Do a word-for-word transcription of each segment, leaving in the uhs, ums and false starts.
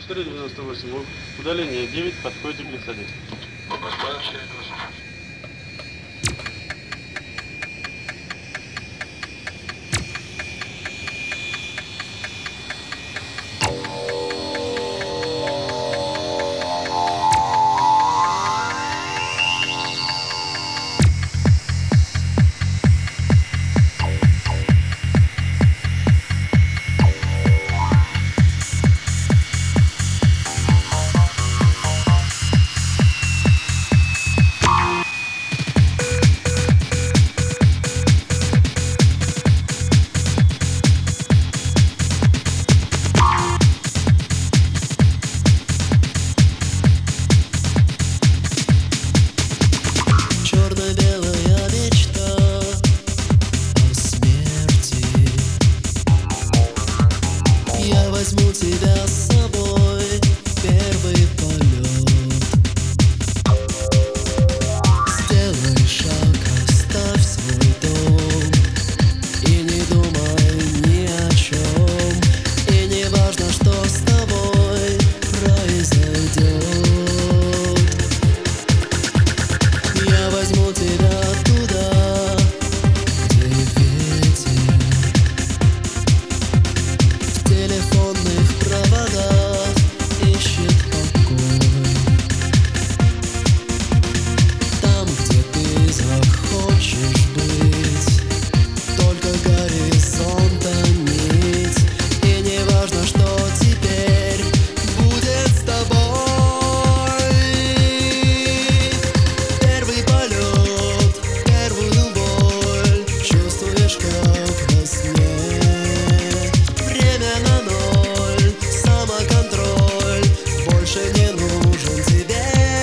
четыре девяносто восемь. Удаление девять. Подходите к глиссаде. Возьму тебя с собой в первый полет. Сделай шаг, оставь свой дом и не думай ни о чем. И не важно, что с тобой произойдет. Я возьму тебя туда, где ветер в телефонных проводах ищет покой. Там, где ты захочешь быть, только горизонта нить. И не важно, что теперь будет с тобой. Первый полет, первую боль чувствуешь, как во сне. Время на ноль, самоконтроль больше не нужен тебе.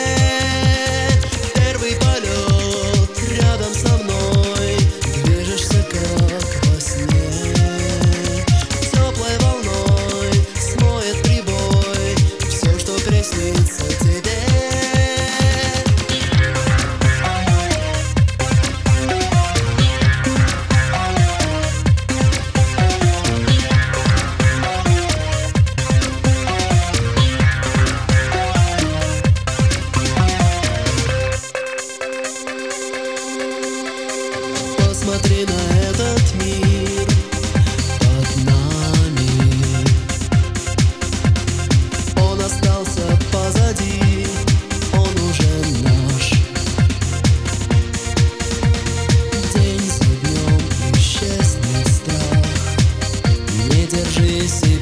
Первый полет рядом со мной, движешься как во сне. Теплой волной смоет прибой все, что приснится тебе. Посмотри на этот мир под нами. Он остался позади, он уже наш. День за днем исчезнет страх. Не держись.